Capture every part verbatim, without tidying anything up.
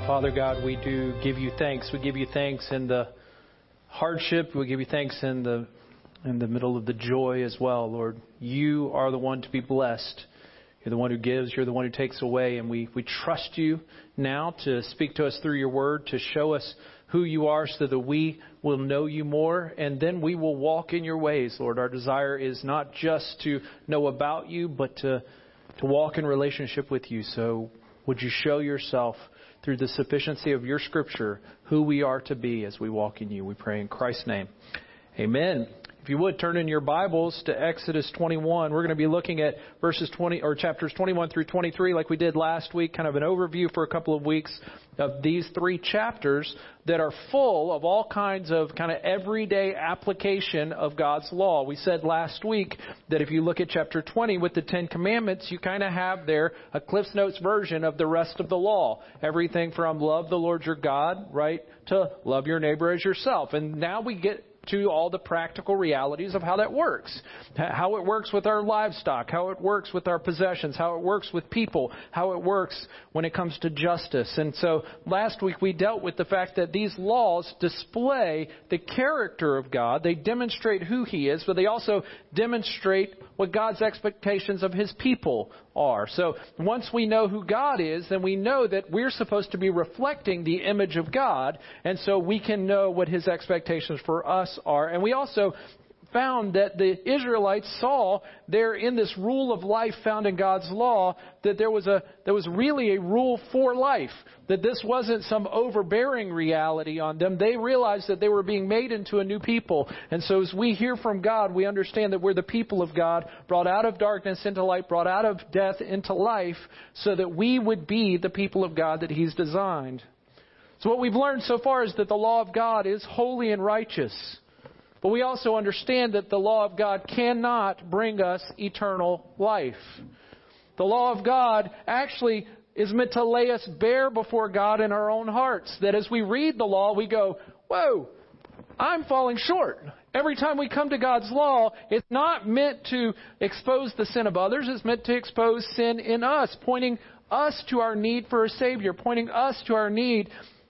Father God, we do give you thanks. We give you thanks in the hardship. We give you thanks in the in the middle of the joy as well, Lord. You are the one to be blessed. You're the one who gives. You're the one who takes away. And we, we trust you now to speak to us through your word, to show us who you are so that we will know you more. And then we will walk in your ways, Lord. Our desire is not just to know about you, but to, to walk in relationship with you. So would you show yourself through the sufficiency of your Scripture who we are to be as we walk in you. We pray in Christ's name. Amen. If you would, turn in your Bibles to Exodus twenty-one. We're going to be looking at verses twenty or chapters twenty-one through twenty-three like we did last week, kind of an overview for a couple of weeks of these three chapters that are full of all kinds of kind of everyday application of God's law. We said last week that if you look at chapter twenty with the Ten Commandments, you kind of have there a Cliff's Notes version of the rest of the law. Everything from love the Lord your God, right, to love your neighbor as yourself. And now we get to all the practical realities of how that works. How it works with our livestock, how it works with our possessions, how it works with people, how it works when it comes to justice. And so last week we dealt with the fact that these laws display the character of God. They demonstrate who He is, but they also demonstrate what God's expectations of His people are. So once we know who God is, then we know that we're supposed to be reflecting the image of God, and so we can know what His expectations for us are. And we also found that the Israelites saw there in this rule of life found in God's law that there was a there was really a rule for life, that this wasn't some overbearing reality on them. They realized that they were being made into a new people. And so as we hear from God, we understand that we're the people of God, brought out of darkness into light, brought out of death into life, so that we would be the people of God that He's designed. So what we've learned so far is that the law of God is holy and righteous. But we also understand that the law of God cannot bring us eternal life. The law of God actually is meant to lay us bare before God in our own hearts. That as we read the law, we go, whoa, I'm falling short. Every time we come to God's law, it's not meant to expose the sin of others. It's meant to expose sin in us, pointing us to our need for a Savior, pointing us to our need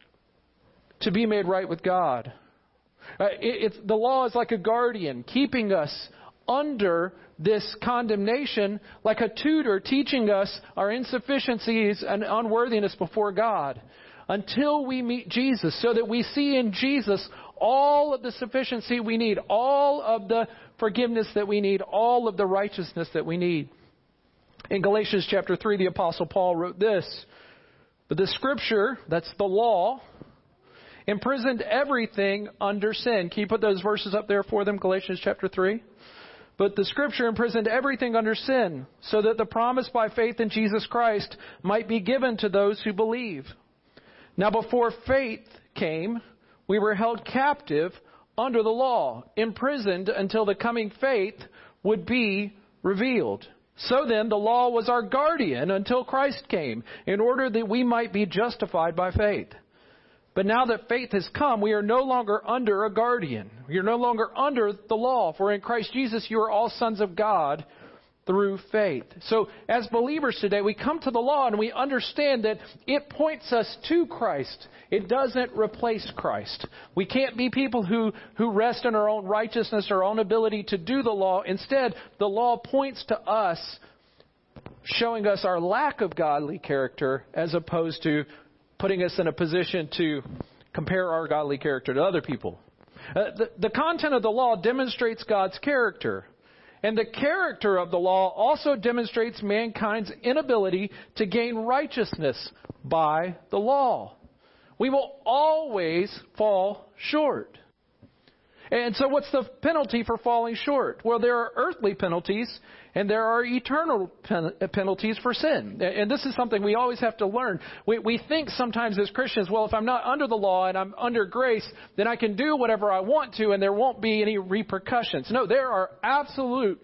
to be made right with God. Uh, it, it's, the law is like a guardian, keeping us under this condemnation, like a tutor teaching us our insufficiencies and unworthiness before God, until we meet Jesus, so that we see in Jesus all of the sufficiency we need, all of the forgiveness that we need, all of the righteousness that we need. In Galatians chapter three, the Apostle Paul wrote this: "But the Scripture," that's the law, "imprisoned everything under sin." Can you put those verses up there for them? Galatians chapter three. "But the Scripture imprisoned everything under sin, so that the promise by faith in Jesus Christ might be given to those who believe. Now before faith came, we were held captive under the law, imprisoned until the coming faith would be revealed. So then the law was our guardian until Christ came, in order that we might be justified by faith. But now that faith has come, we are no longer under a guardian. We are no longer under the law. For in Christ Jesus you are all sons of God through faith." So as believers today, we come to the law and we understand that it points us to Christ. It doesn't replace Christ. We can't be people who, who rest in our own righteousness, our own ability to do the law. Instead, the law points to us, showing us our lack of godly character, as opposed to putting us in a position to compare our godly character to other people. Uh, the, the content of the law demonstrates God's character. And the character of the law also demonstrates mankind's inability to gain righteousness by the law. We will always fall short. And so what's the penalty for falling short? Well, there are earthly penalties and there are eternal pen- penalties for sin. And this is something we always have to learn. We, we think sometimes as Christians, well, if I'm not under the law and I'm under grace, then I can do whatever I want to and there won't be any repercussions. No, there are absolute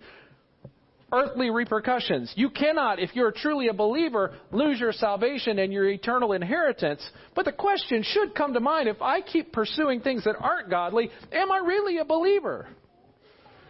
earthly repercussions. You cannot, if you're truly a believer, lose your salvation and your eternal inheritance. But the question should come to mind: if I keep pursuing things that aren't godly, am I really a believer?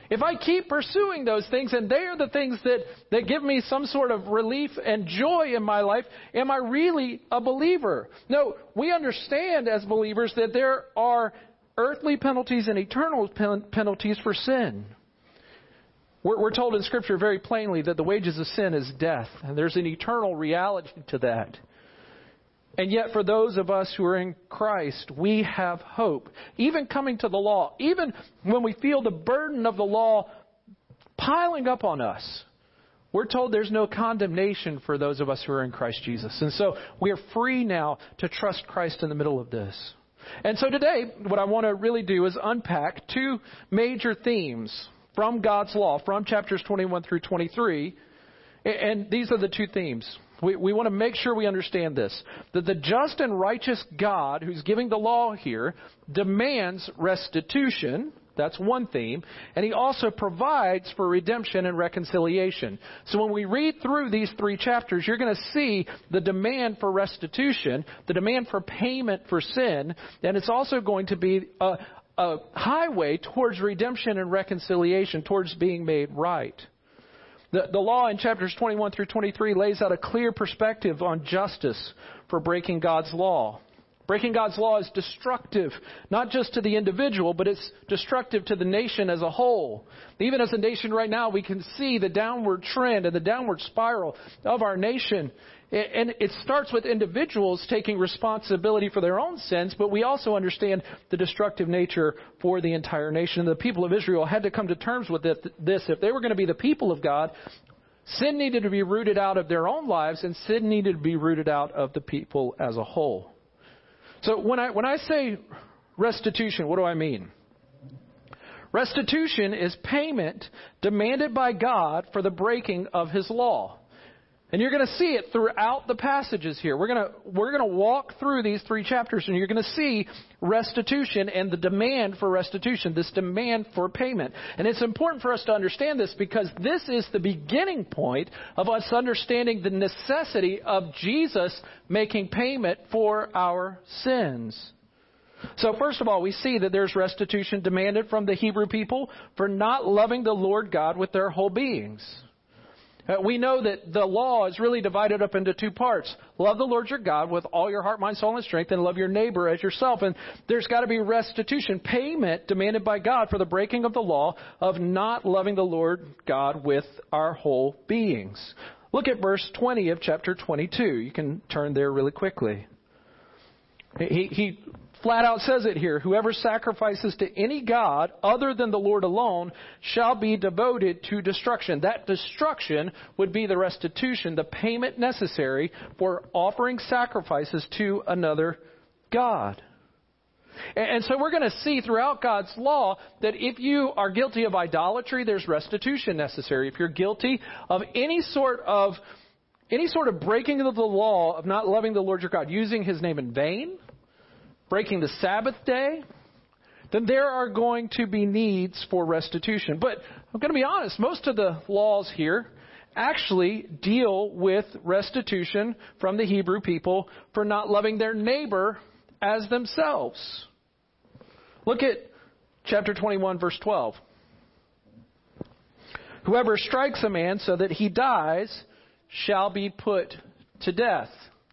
if I keep pursuing those things and they are the things that, that give me some sort of relief and joy in my life, am I really a believer? No, we understand as believers that there are earthly penalties and eternal pen- penalties for sin. We're, we're told in Scripture very plainly that the wages of sin is death, and there's an eternal reality to that. And yet for those of us who are in Christ, we have hope. Even coming to the law, even when we feel the burden of the law piling up on us, we're told there's no condemnation for those of us who are in Christ Jesus. And so we are free now to trust Christ in the middle of this. And so today, what I want to really do is unpack two major themes from God's law, from chapters twenty-one through twenty-three. And these are the two themes. We, we want to make sure we understand this, that the just and righteous God who's giving the law here demands restitution. That's one theme. And he also provides for redemption and reconciliation. So when we read through these three chapters, you're going to see the demand for restitution, the demand for payment for sin, and it's also going to be a, a highway towards redemption and reconciliation, towards being made right. The, the law in chapters twenty-one through twenty-three lays out a clear perspective on justice for breaking God's law. Breaking God's law is destructive, not just to the individual, but it's destructive to the nation as a whole. Even as a nation right now, we can see the downward trend and the downward spiral of our nation. And it starts with individuals taking responsibility for their own sins, but we also understand the destructive nature for the entire nation. The people of Israel had to come to terms with this. If they were going to be the people of God, sin needed to be rooted out of their own lives, and sin needed to be rooted out of the people as a whole. So when I when I say restitution, what do I mean? Restitution is payment demanded by God for the breaking of His law. And you're going to see it throughout the passages here. We're going to we're going to walk through these three chapters, and you're going to see restitution and the demand for restitution, this demand for payment. And it's important for us to understand this because this is the beginning point of us understanding the necessity of Jesus making payment for our sins. So first of all, we see that there's restitution demanded from the Hebrew people for not loving the Lord God with their whole beings. We know that the law is really divided up into two parts. Love the Lord your God with all your heart, mind, soul, and strength, and love your neighbor as yourself. And there's got to be restitution, payment demanded by God for the breaking of the law of not loving the Lord God with our whole beings. Look at verse twenty of chapter twenty-two. You can turn there really quickly. He, he flat out says it here. Whoever sacrifices to any god other than the Lord alone shall be devoted to destruction. That destruction would be the restitution, the payment necessary for offering sacrifices to another god. And so we're going to see throughout God's law that if you are guilty of idolatry, there's restitution necessary. If you're guilty of any sort of any sort of breaking of the law of not loving the Lord your God, using His name in vain, breaking the Sabbath day, then there are going to be needs for restitution. But I'm going to be honest, most of the laws here actually deal with restitution from the Hebrew people for not loving their neighbor as themselves. Look at chapter twenty-one, verse twelve. Whoever strikes a man so that he dies shall be put to death.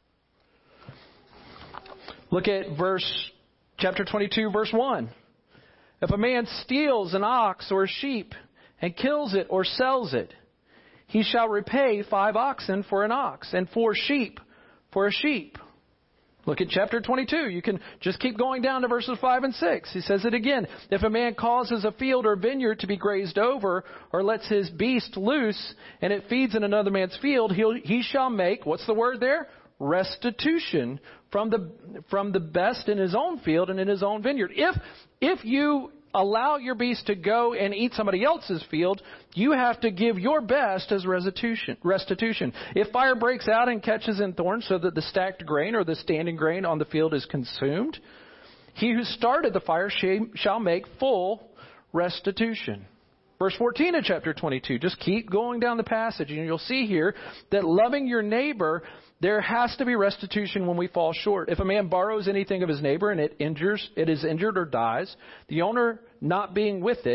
Look at verse, chapter twenty-two, verse one. If a man steals an ox or a sheep and kills it or sells it, he shall repay five oxen for an ox and four sheep for a sheep. Look at chapter twenty-two. You can just keep going down to verses five and six. He says it again. If a man causes a field or vineyard to be grazed over or lets his beast loose and it feeds in another man's field, he'll, he shall make, what's the word there? Restitution from the from the best in his own field and in his own vineyard. If if you allow your beast to go and eat somebody else's field, you have to give your best as restitution. Restitution. If fire breaks out and catches in thorns so that the stacked grain or the standing grain on the field is consumed, he who started the fire shall make full restitution. Verse fourteen of chapter twenty-two. Just keep going down the passage and you'll see here that loving your neighbor, there has to be restitution when we fall short. If a man borrows anything of his neighbor and it injures, it is injured or dies, the owner not being with it,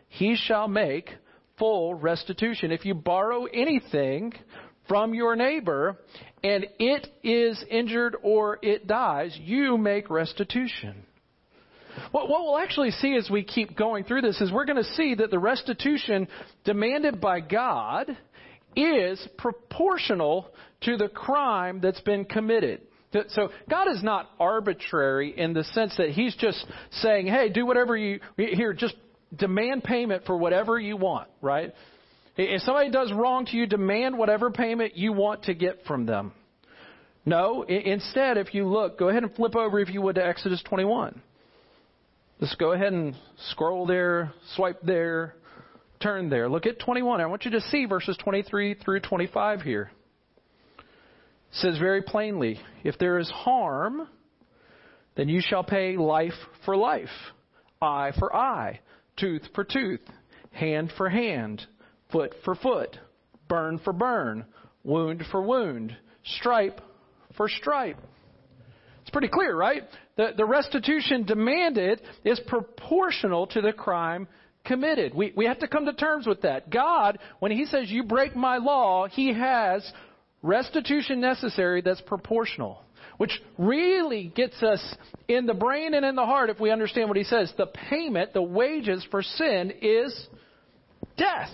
he shall make full restitution. If you borrow anything from your neighbor and it is injured or it dies, you make restitution. What, what we'll actually see as we keep going through this is we're going to see that the restitution demanded by God is proportional to the crime that's been committed. So God is not arbitrary in the sense that he's just saying, hey, do whatever you, here, just demand payment for whatever you want, right? If somebody does wrong to you, demand whatever payment you want to get from them. No, instead, if you look, go ahead and flip over, if you would, to Exodus twenty-one. Let's go ahead and scroll there, swipe there, turn there. Look at twenty-one. I want you to see verses twenty-three through twenty-five here. It says very plainly, if there is harm, then you shall pay life for life, eye for eye, tooth for tooth, hand for hand, foot for foot, burn for burn, wound for wound, stripe for stripe. It's pretty clear, right? The, the restitution demanded is proportional to the crime committed. We, we have to come to terms with that. God, when he says you break my law, he has restitution necessary that's proportional, which really gets us in the brain and in the heart if we understand what he says. The payment, the wages for sin is death.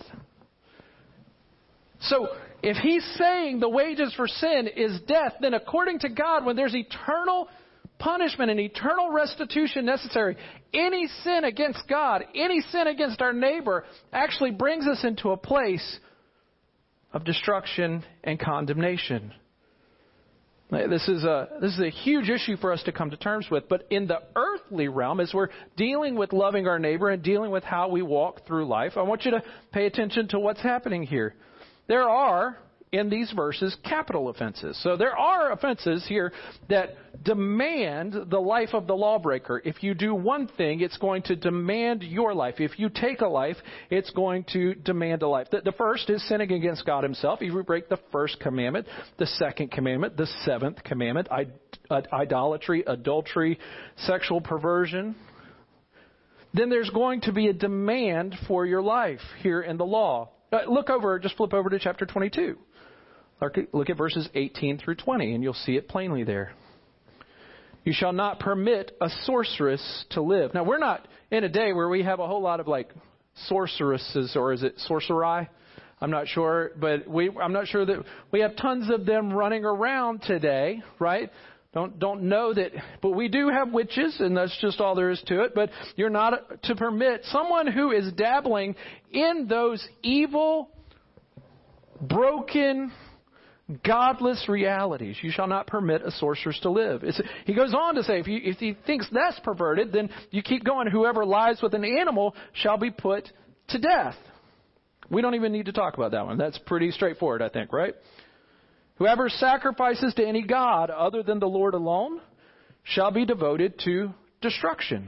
So if he's saying the wages for sin is death, then according to God, when there's eternal punishment and eternal restitution necessary, any sin against God, any sin against our neighbor actually brings us into a place of destruction and condemnation. This is a this is a huge issue for us to come to terms with. But in the earthly realm, as we're dealing with loving our neighbor and dealing with how we walk through life, I want you to pay attention to what's happening here. There are, in these verses, capital offenses. So there are offenses here that demand the life of the lawbreaker. If you do one thing, it's going to demand your life. If you take a life, it's going to demand a life. The, the first is sinning against God himself. If you break the first commandment, the second commandment, the seventh commandment, I, uh, idolatry, adultery, sexual perversion, then there's going to be a demand for your life here in the law. Uh, look over, just flip over to chapter twenty-two. Look at verses eighteen through twenty, and you'll see it plainly there. You shall not permit a sorceress to live. Now, we're not in a day where we have a whole lot of like sorceresses, or is it sorcerai? I'm not sure, but we, I'm not sure that we have tons of them running around today, right? Don't don't know that, but we do have witches, and that's just all there is to it. But you're not to permit someone who is dabbling in those evil, broken, godless realities. You shall not permit a sorceress to live. It's, he goes on to say, if, you, if he thinks that's perverted, then you keep going. Whoever lies with an animal shall be put to death. We don't even need to talk about that one. That's pretty straightforward, I think, right? Whoever sacrifices to any god other than the Lord alone shall be devoted to destruction.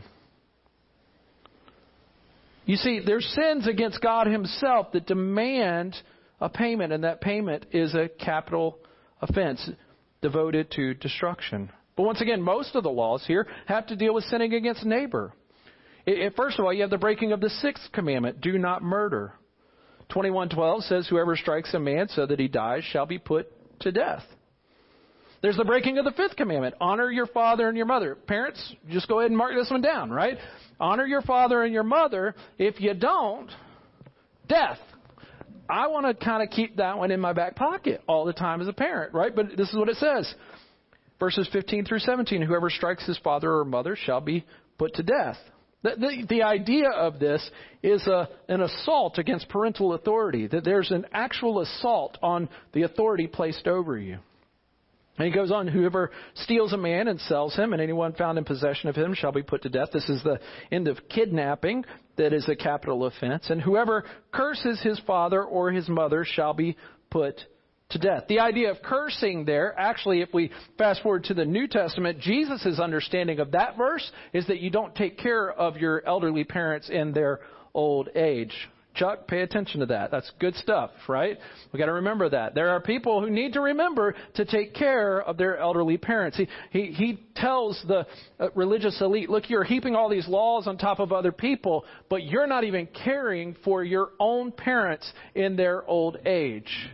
You see, there's sins against God himself that demand a payment, and that payment is a capital offense devoted to destruction. But once again, most of the laws here have to deal with sinning against neighbor. It, first of all, you have the breaking of the sixth commandment, do not murder. twenty-one twelve says, whoever strikes a man so that he dies shall be put to death. There's the breaking of the fifth commandment, honor your father and your mother. Parents, just go ahead and mark this one down, right? Honor your father and your mother. If you don't, death. I want to kind of keep that one in my back pocket all the time as a parent, right? But this is what it says. Verses fifteen through seventeen, whoever strikes his father or mother shall be put to death. The, the, the idea of this is a, an assault against parental authority, that there's an actual assault on the authority placed over you. And he goes on, whoever steals a man and sells him, and anyone found in possession of him shall be put to death. This is the end of kidnapping. That is a capital offense. And whoever curses his father or his mother shall be put to death. The idea of cursing there, actually, if we fast forward to the New Testament, Jesus' understanding of that verse is that you don't take care of your elderly parents in their old age. Chuck, pay attention to that. That's good stuff, right? We got to remember that. There are people who need to remember to take care of their elderly parents. He, he, he tells the uh, religious elite, look, you're heaping all these laws on top of other people, but you're not even caring for your own parents in their old age.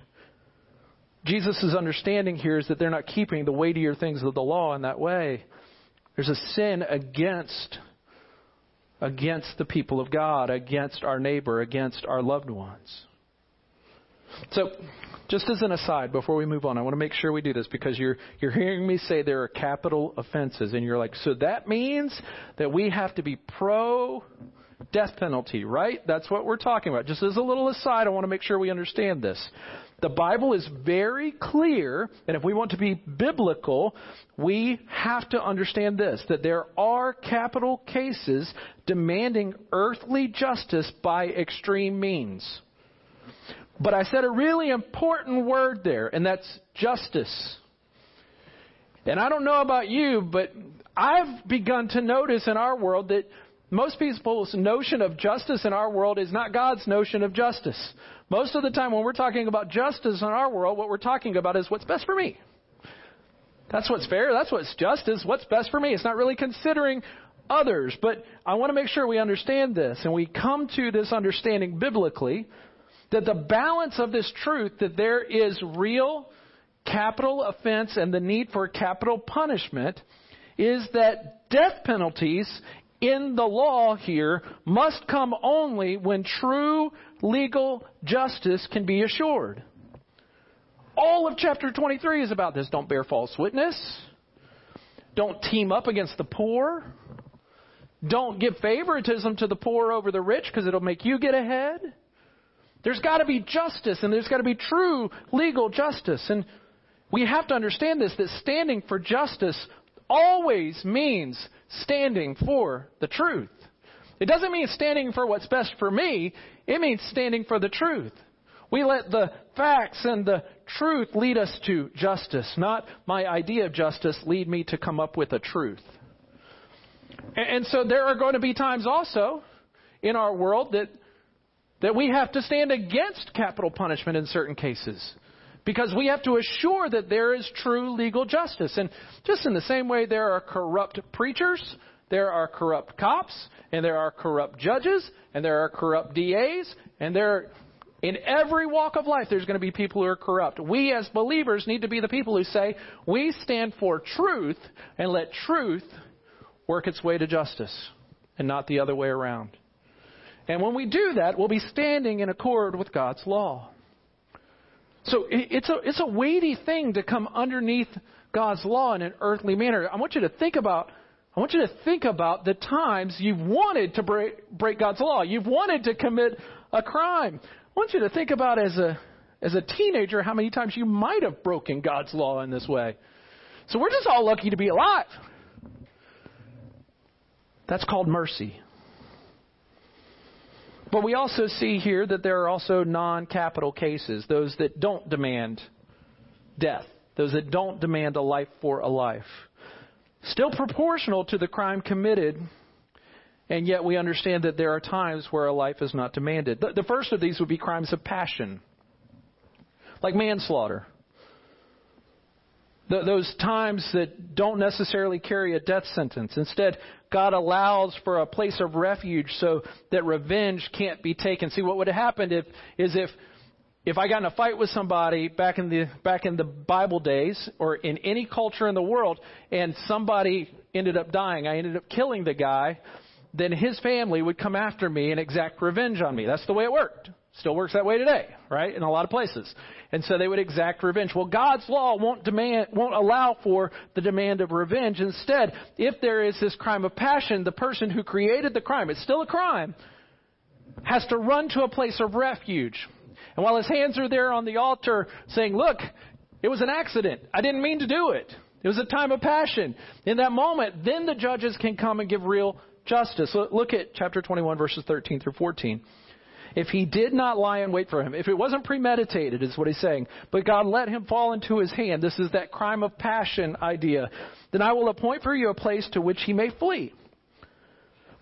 Jesus' understanding here is that they're not keeping the weightier things of the law in that way. There's a sin against against the people of God, against our neighbor, against our loved ones. So, just as an aside, before we move on, I want to make sure we do this because you're you're hearing me say there are capital offenses, and you're like, so that means that we have to be pro death penalty, right? That's what we're talking about. Just as a little aside, I want to make sure we understand this. The Bible is very clear, and if we want to be biblical, we have to understand this, that there are capital cases demanding earthly justice by extreme means. But I said a really important word there, and that's justice. And I don't know about you, but I've begun to notice in our world that most people's notion of justice in our world is not God's notion of justice. Most of the time when we're talking about justice in our world, what we're talking about is what's best for me. That's what's fair. That's what's justice. What's best for me. It's not really considering others. But I want to make sure we understand this. And we come to this understanding biblically that the balance of this truth, that there is real capital offense and the need for capital punishment, is that death penalties in the law here must come only when true legal justice can be assured. All of chapter twenty-three is about this. Don't bear false witness. Don't team up against the poor. Don't give favoritism to the poor over the rich because it'll make you get ahead. There's got to be justice, and there's got to be true legal justice. And we have to understand this, that standing for justice always means standing for the truth. It doesn't mean standing for what's best for me. It means standing for the truth. We let the facts and the truth lead us to justice, not my idea of justice lead me to come up with a truth. And so there are going to be times also in our world that that we have to stand against capital punishment in certain cases, because we have to assure that there is true legal justice. And just in the same way there are corrupt preachers, there are corrupt cops, and there are corrupt judges, and there are corrupt D As, and there, in every walk of life, there's going to be people who are corrupt. We as believers need to be the people who say, we stand for truth, and let truth work its way to justice, and not the other way around. And when we do that, we'll be standing in accord with God's law. So it's a, it's a weighty thing to come underneath God's law in an earthly manner. I want you to think about, I want you to think about the times you've wanted to break, break God's law. You've wanted to commit a crime. I want you to think about as a, as a teenager how many times you might have broken God's law in this way. So we're just all lucky to be alive. That's called mercy. But we also see here that there are also non-capital cases, those that don't demand death, those that don't demand a life for a life. Still proportional to the crime committed, and yet we understand that there are times where a life is not demanded. The, the first of these would be crimes of passion, like manslaughter. The, those times that don't necessarily carry a death sentence. Instead, God allows for a place of refuge so that revenge can't be taken. See, what would have happened if, is if if I got in a fight with somebody back in the back in the Bible days or in any culture in the world, and somebody ended up dying, I ended up killing the guy, then his family would come after me and exact revenge on me. That's the way it worked. Still works that way today, right? In a lot of places. And so they would exact revenge. Well, God's law won't demand, won't allow for the demand of revenge. Instead, if there is this crime of passion, the person who created the crime, it's still a crime, has to run to a place of refuge. And while his hands are there on the altar saying, look, it was an accident. I didn't mean to do it. It was a time of passion. In that moment, then the judges can come and give real justice. Look at chapter twenty-one, verses thirteen through fourteen. If he did not lie in wait for him, if it wasn't premeditated, is what he's saying, but God let him fall into his hand, this is that crime of passion idea, then I will appoint for you a place to which he may flee.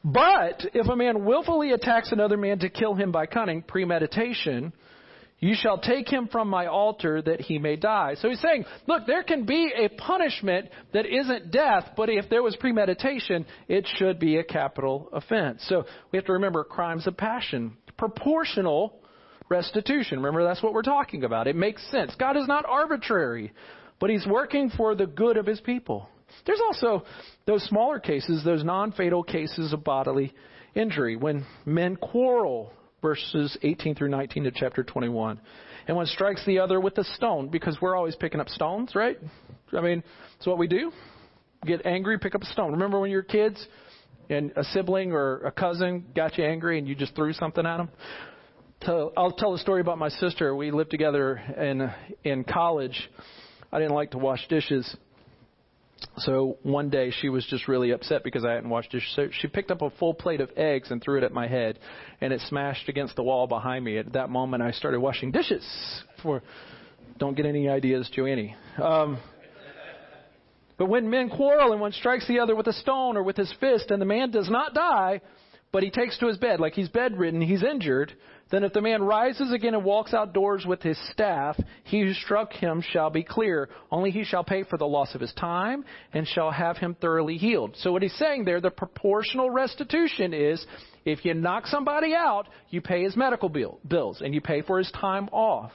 But if a man willfully attacks another man to kill him by cunning, premeditation, you shall take him from my altar that he may die. So he's saying, look, there can be a punishment that isn't death, but if there was premeditation, it should be a capital offense. So we have to remember crimes of passion, proportional restitution. Remember, that's what we're talking about. It makes sense. God is not arbitrary, but he's working for the good of his people. There's also those smaller cases, those non-fatal cases of bodily injury, when men quarrel, verses eighteen through nineteen of chapter twenty-one. And one strikes the other with a stone, because we're always picking up stones, right? I mean, it's what we do. Get angry, pick up a stone. Remember when you were kids and a sibling or a cousin got you angry and you just threw something at them? So I'll tell a story about my sister. We lived together in in college. I didn't like to wash dishes. So one day she was just really upset because I hadn't washed dishes. So she picked up a full plate of eggs and threw it at my head, and it smashed against the wall behind me. At that moment, I started washing dishes. For don't get any ideas, Joannie. Um, but when men quarrel and one strikes the other with a stone or with his fist, and the man does not die, but he takes to his bed, like he's bedridden, he's injured, then if the man rises again and walks outdoors with his staff, he who struck him shall be clear. Only he shall pay for the loss of his time and shall have him thoroughly healed. So what he's saying there, the proportional restitution is, if you knock somebody out, you pay his medical bill, bills and you pay for his time off.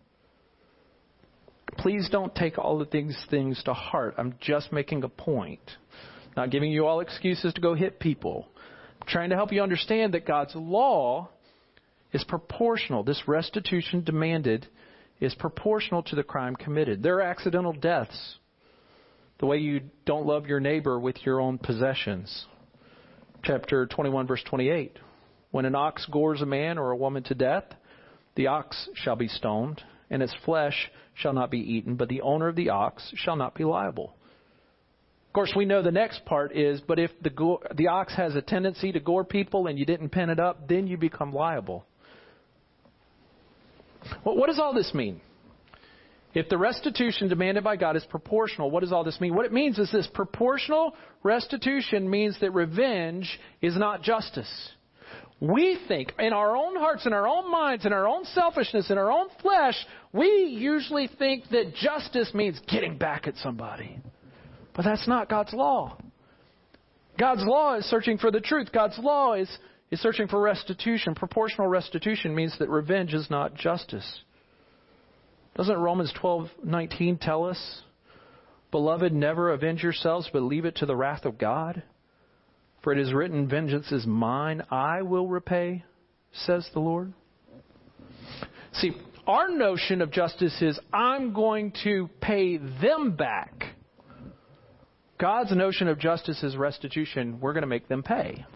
Please don't take all of these things to heart. I'm just making a point. Not giving you all excuses to go hit people. I'm trying to help you understand that God's law is proportional. This restitution demanded is proportional to the crime committed. There are accidental deaths. The way you don't love your neighbor with your own possessions. Chapter twenty-one, verse twenty-eight. When an ox gores a man or a woman to death, the ox shall be stoned, and its flesh shall not be eaten, but the owner of the ox shall not be liable. Of course, we know the next part is, but if the go- the ox has a tendency to gore people and you didn't pen it up, then you become liable. Well, what does all this mean? If the restitution demanded by God is proportional, what does all this mean? What it means is this: proportional restitution means that revenge is not justice. We think in our own hearts, in our own minds, in our own selfishness, in our own flesh, we usually think that justice means getting back at somebody. But that's not God's law. God's law is searching for the truth. God's law is is searching for restitution. Proportional restitution means that revenge is not justice. Doesn't Romans twelve nineteen tell us, "Beloved, never avenge yourselves, but leave it to the wrath of God? For it is written, vengeance is mine, I will repay, says the Lord." See, our notion of justice is, I'm going to pay them back. God's notion of justice is restitution. We're going to make them pay.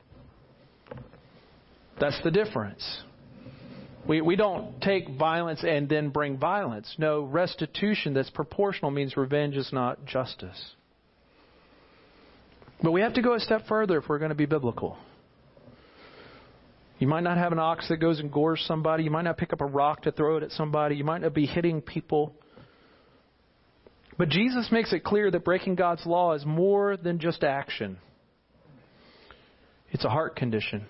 That's the difference. We we don't take violence and then bring violence. No, restitution that's proportional means revenge is not justice. But we have to go a step further if we're going to be biblical. You might not have an ox that goes and gores somebody. You might not pick up a rock to throw it at somebody. You might not be hitting people. But Jesus makes it clear that breaking God's law is more than just action. It's a heart condition.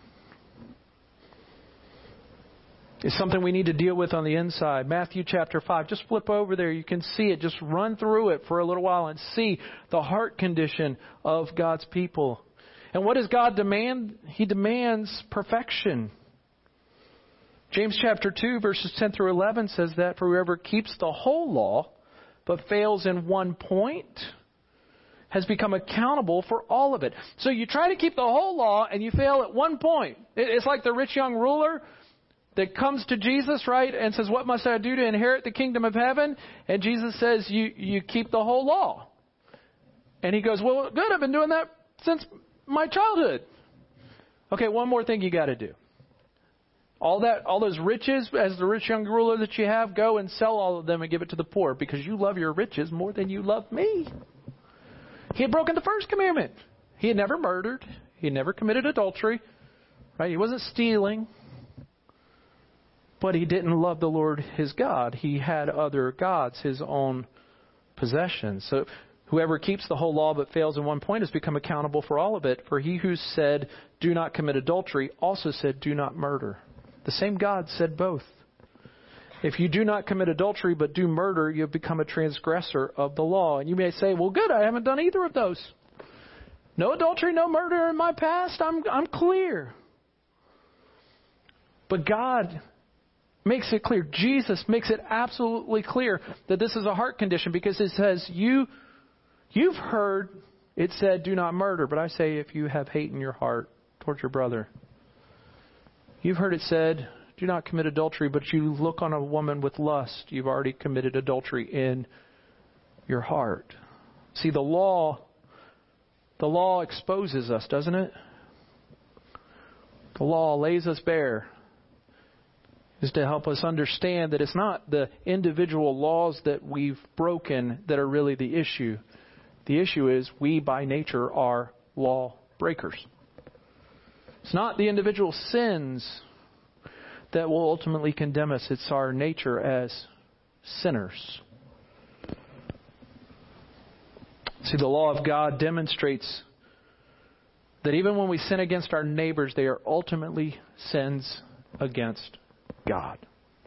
It's something we need to deal with on the inside. Matthew chapter five. Just flip over there. You can see it. Just run through it for a little while and see the heart condition of God's people. And what does God demand? He demands perfection. James chapter two, verses ten through eleven says that, "For whoever keeps the whole law but fails in one point has become accountable for all of it." So you try to keep the whole law and you fail at one point. It's like the rich young ruler that comes to Jesus, right, and says, "What must I do to inherit the kingdom of heaven?" And Jesus says, you, you keep the whole law. And he goes, "Well, good, I've been doing that since my childhood." Okay, one more thing you got to do. All that, all those riches, as the rich young ruler that you have, go and sell all of them and give it to the poor, because you love your riches more than you love me. He had broken the first commandment. He had never murdered. He had never committed adultery. Right? He wasn't stealing. But he didn't love the Lord his God. He had other gods, his own possessions. So Whoever keeps the whole law but fails in one point has become accountable for all of it. For he who said, do not commit adultery, also said, do not murder. The same God said both. If you do not commit adultery but do murder, you have become a transgressor of the law. And you may say, well, good, I haven't done either of those. No adultery, no murder in my past. I'm, I'm clear. But God makes it clear. Jesus makes it absolutely clear that this is a heart condition, because it says, you, you've heard it said, do not murder. But I say, if you have hate in your heart towards your brother, you've heard it said, do not commit adultery, but you look on a woman with lust, you've already committed adultery in your heart. See, the law, the law exposes us, doesn't it? The law lays us bare. Is to help us understand that it's not the individual laws that we've broken that are really the issue. The issue is we by nature are law breakers. It's not the individual sins that will ultimately condemn us. It's our nature as sinners. See, the law of God demonstrates that even when we sin against our neighbors, they are ultimately sins against God.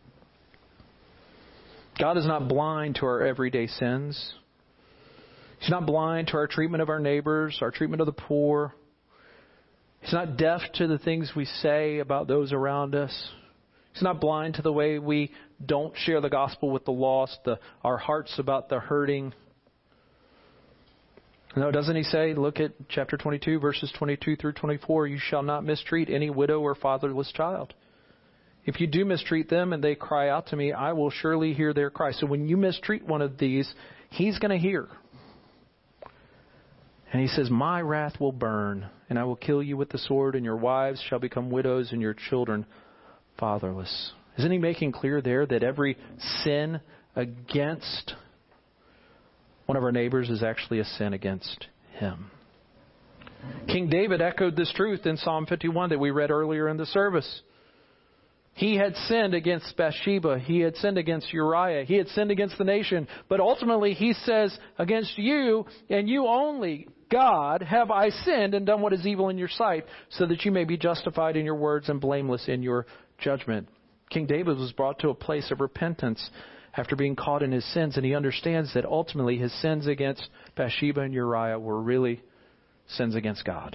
God is not blind to our everyday sins. He's not blind to our treatment of our neighbors, our treatment of the poor. He's not deaf to the things we say about those around us. He's not blind to the way we don't share the gospel with the lost, the, our hearts about the hurting. No, doesn't he say, look at chapter twenty-two, verses twenty-two through twenty-four, you shall not mistreat any widow or fatherless child. If you do mistreat them and they cry out to me, I will surely hear their cry. So when you mistreat one of these, he's going to hear. And he says, my wrath will burn, and I will kill you with the sword, and your wives shall become widows, and your children fatherless. Isn't he making clear there that every sin against one of our neighbors is actually a sin against him? King David echoed this truth in Psalm fifty-one that we read earlier in the service. He had sinned against Bathsheba. He had sinned against Uriah. He had sinned against the nation. But ultimately he says, against you and you only, God, have I sinned and done what is evil in your sight, so that you may be justified in your words and blameless in your judgment. King David was brought to a place of repentance after being caught in his sins, and he understands that ultimately his sins against Bathsheba and Uriah were really sins against God.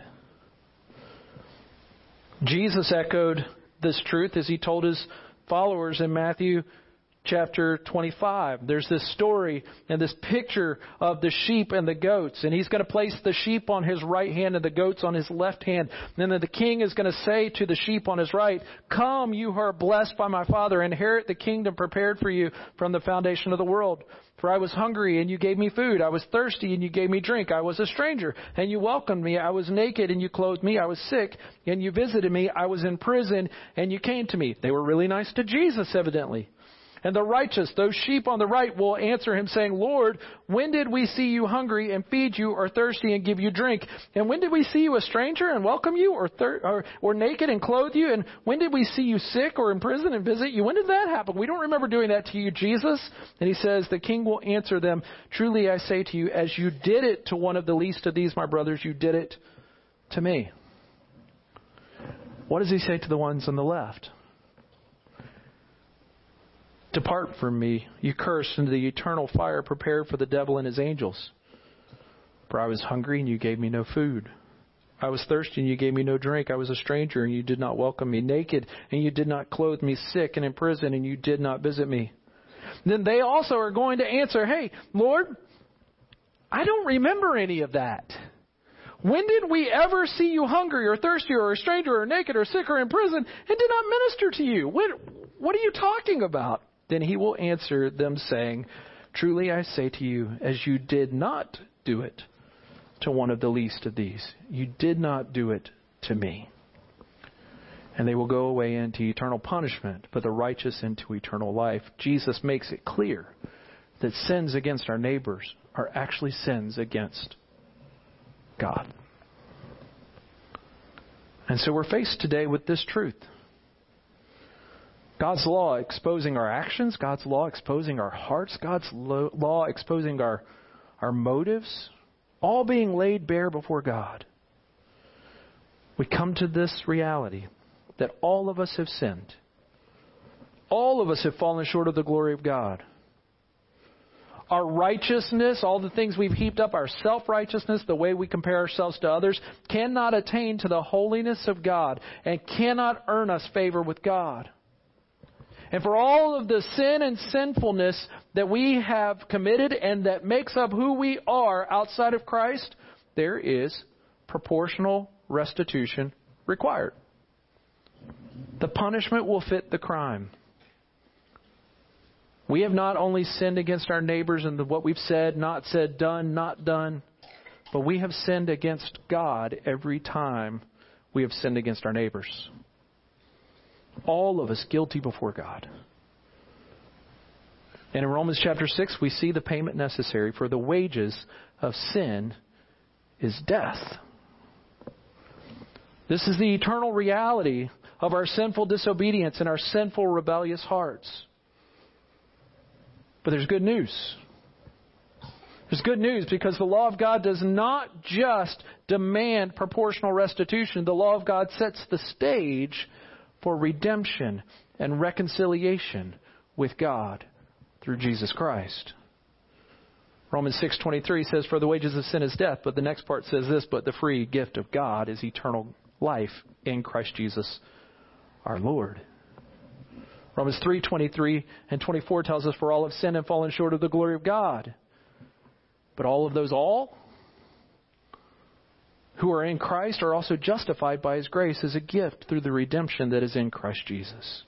Jesus echoed this truth as he told his followers in Matthew chapter twenty-five. There's this story and this picture of the sheep and the goats, and he's going to place the sheep on his right hand and the goats on his left hand. And then the king is going to say to the sheep on his right, come, you who are blessed by my Father, inherit the kingdom prepared for you from the foundation of the world. For I was hungry, and you gave me food. I was thirsty, and you gave me drink. I was a stranger, and you welcomed me. I was naked, and you clothed me. I was sick, and you visited me. I was in prison, and you came to me. They were really nice to Jesus, evidently. And the righteous, those sheep on the right, will answer him saying, Lord, when did we see you hungry and feed you, or thirsty and give you drink? And when did we see you a stranger and welcome you, or, thir- or or naked and clothe you? And when did we see you sick or in prison and visit you? When did that happen? We don't remember doing that to you, Jesus. And he says, the king will answer them, truly I say to you, as you did it to one of the least of these, my brothers, you did it to me. What does he say to the ones on the left? Depart from me, you cursed, into the eternal fire prepared for the devil and his angels. For I was hungry, and you gave me no food. I was thirsty, and you gave me no drink. I was a stranger, and you did not welcome me. Naked, and you did not clothe me. Sick and in prison, and you did not visit me. Then they also are going to answer, hey, Lord, I don't remember any of that. When did we ever see you hungry or thirsty or a stranger or naked or sick or in prison and did not minister to you? What, what are you talking about? Then he will answer them saying, truly I say to you, as you did not do it to one of the least of these, you did not do it to me. And they will go away into eternal punishment, but the righteous into eternal life. Jesus makes it clear that sins against our neighbors are actually sins against God. And so we're faced today with this truth. God's law exposing our actions, God's law exposing our hearts, God's lo- law exposing our, our motives, all being laid bare before God, we come to this reality that all of us have sinned. All of us have fallen short of the glory of God. Our righteousness, all the things we've heaped up, our self-righteousness, the way we compare ourselves to others, cannot attain to the holiness of God and cannot earn us favor with God. And for all of the sin and sinfulness that we have committed and that makes up who we are outside of Christ, there is proportional restitution required. The punishment will fit the crime. We have not only sinned against our neighbors and what we've said, not said, done, not done, but we have sinned against God every time we have sinned against our neighbors. All of us guilty before God. And in Romans chapter six, we see the payment necessary, for the wages of sin is death. This is the eternal reality of our sinful disobedience and our sinful rebellious hearts. But there's good news. There's good news because the law of God does not just demand proportional restitution. The law of God sets the stage for redemption and reconciliation with God through Jesus Christ. Romans six twenty-three says, "For the wages of sin is death," but the next part says this, "But the free gift of God is eternal life in Christ Jesus our Lord." Romans three twenty-three and twenty-four tells us, "For all have sinned and fallen short of the glory of God." But all of those all who are in Christ are also justified by His grace as a gift through the redemption that is in Christ Jesus.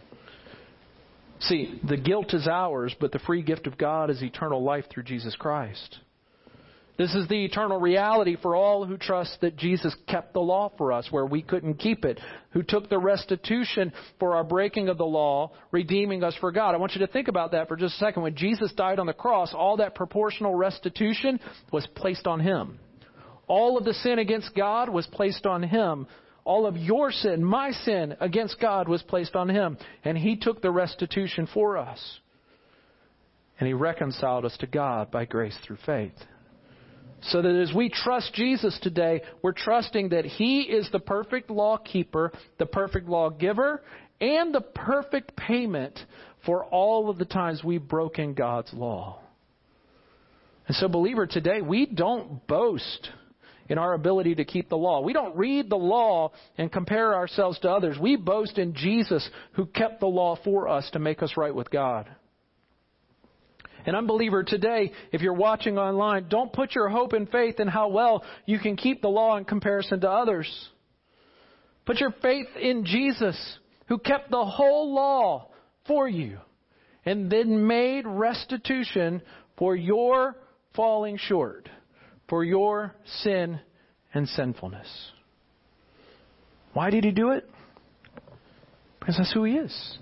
See, the guilt is ours, but the free gift of God is eternal life through Jesus Christ. This is the eternal reality for all who trust that Jesus kept the law for us where we couldn't keep it, who took the restitution for our breaking of the law, redeeming us for God. I want you to think about that for just a second. When Jesus died on the cross, all that proportional restitution was placed on Him. All of the sin against God was placed on Him. All of your sin, my sin against God was placed on Him. And He took the restitution for us. And He reconciled us to God by grace through faith. So that as we trust Jesus today, we're trusting that He is the perfect law keeper, the perfect law giver, and the perfect payment for all of the times we've broken God's law. And so, believer, today we don't boast in our ability to keep the law. We don't read the law and compare ourselves to others. We boast in Jesus who kept the law for us to make us right with God. And unbeliever, today, if you're watching online, don't put your hope and faith in how well you can keep the law in comparison to others. Put your faith in Jesus, who kept the whole law for you and then made restitution for your falling short, for your sin and sinfulness. Why did He do it? Because that's who He is.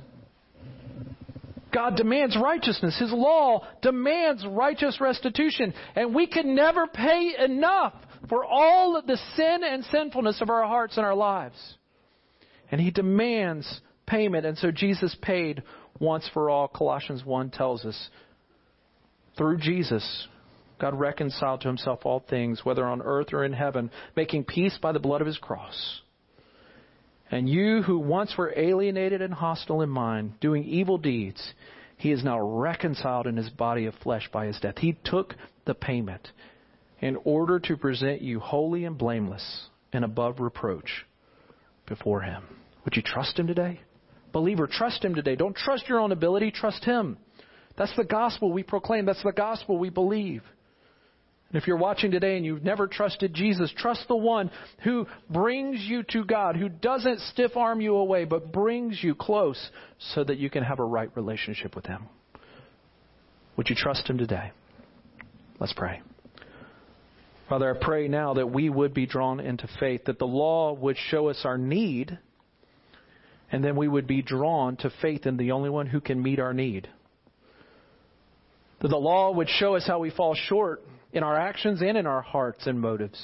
God demands righteousness. His law demands righteous restitution. And we can never pay enough for all of the sin and sinfulness of our hearts and our lives. And He demands payment. And so Jesus paid once for all. Colossians one tells us, through Jesus, God reconciled to Himself all things, whether on earth or in heaven, making peace by the blood of His cross. And you who once were alienated and hostile in mind, doing evil deeds, He is now reconciled in His body of flesh by His death. He took the payment in order to present you holy and blameless and above reproach before Him. Would you trust Him today? Believer, trust Him today. Don't trust your own ability, trust Him. That's the gospel we proclaim. That's the gospel we believe. And if you're watching today and you've never trusted Jesus, trust the one who brings you to God, who doesn't stiff-arm you away, but brings you close so that you can have a right relationship with Him. Would you trust Him today? Let's pray. Father, I pray now that we would be drawn into faith, that the law would show us our need, and then we would be drawn to faith in the only one who can meet our need. That the law would show us how we fall short in our actions and in our hearts and motives.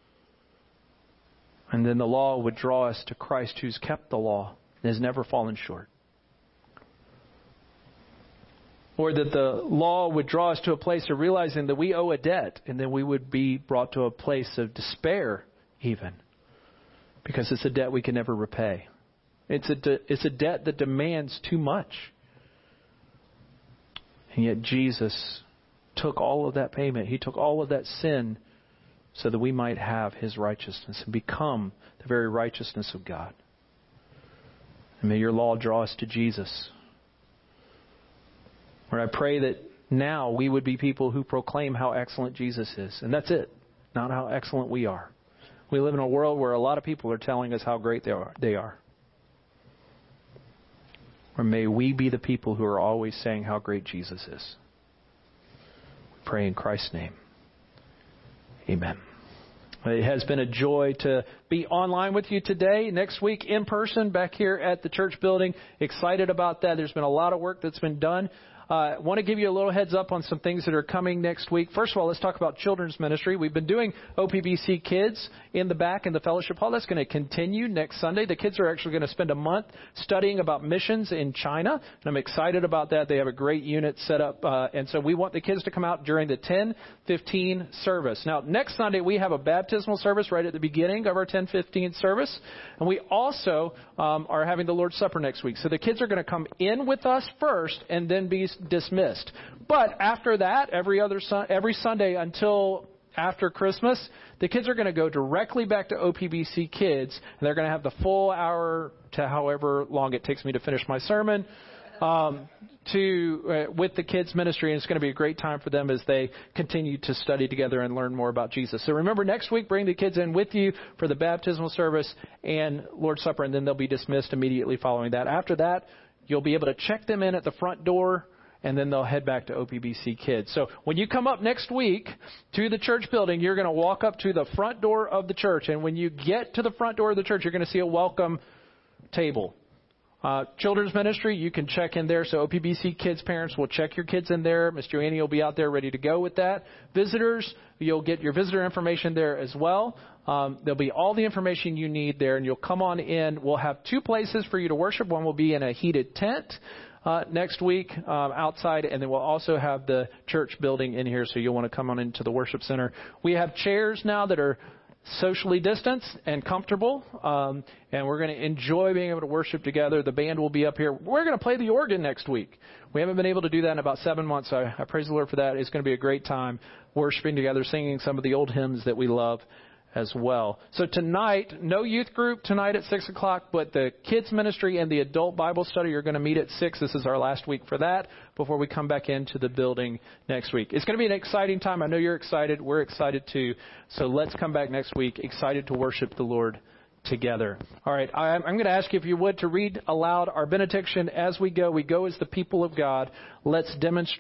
And then the law would draw us to Christ, who's kept the law and has never fallen short. or that the law would draw us to a place of realizing that we owe a debt, and then we would be brought to a place of despair even, because it's a debt we can never repay. It's a de- it's a debt that demands too much. And yet Jesus took all of that payment. He took all of that sin so that we might have His righteousness and become the very righteousness of God. And may your law draw us to Jesus. Lord, I pray that now we would be people who proclaim how excellent Jesus is. And that's it, not how excellent we are. We live in a world where a lot of people are telling us how great they are. They are. Or may we be the people who are always saying how great Jesus is. We pray in Christ's name. Amen. It has been a joy to be online with you today. Next week in person back here at the church building. Excited about that. There's been a lot of work that's been done. I uh, want to give you a little heads up on some things that are coming next week. First of all, let's talk about children's ministry. We've been doing O P B C Kids in the back in the fellowship hall. That's going to continue next Sunday. The kids are actually going to spend a month studying about missions in China, and I'm excited about that. They have a great unit set up, uh, and so we want the kids to come out during the ten fifteen service. Now, next Sunday, we have a baptismal service right at the beginning of our ten fifteen service, and we also um, are having the Lord's Supper next week. So the kids are going to come in with us first and then be dismissed. But after that, every other sun, every Sunday until after Christmas, the kids are going to go directly back to O P B C Kids, and they're going to have the full hour to however long it takes me to finish my sermon um, to uh, with the kids ministry, and it's going to be a great time for them as they continue to study together and learn more about Jesus. So remember, next week, bring the kids in with you for the baptismal service and Lord's Supper, and then they'll be dismissed immediately following that. After that, you'll be able to check them in at the front door, and then they'll head back to O P B C Kids. So when you come up next week to the church building, you're going to walk up to the front door of the church. And when you get to the front door of the church, you're going to see a welcome table. Uh, children's ministry, you can check in there. So O P B C Kids parents will check your kids in there. Miss Joanne will be out there ready to go with that. Visitors, you'll get your visitor information there as well. Um, there'll be all the information you need there, and you'll come on in. We'll have two places for you to worship. One will be in a heated tent Uh, next week um, outside, and then we'll also have the church building in here, so you'll want to come on into the worship center. We have chairs now that are socially distanced and comfortable, um, and we're going to enjoy being able to worship together. The band will be up here. We're going to play the organ next week. We haven't been able to do that in about seven months, so I, I praise the Lord for that. It's going to be a great time worshiping together, singing some of the old hymns that we love as well. So tonight, no youth group tonight at six o'clock, but the kids ministry and the adult Bible study are going to meet at six. This is our last week for that before we come back into the building next week. It's going to be an exciting time. I know you're excited. We're excited too. So let's come back next week, excited to worship the Lord together. All right, I'm going to ask you, if you would, to read aloud our benediction as we go. We go as the people of God. Let's demonstrate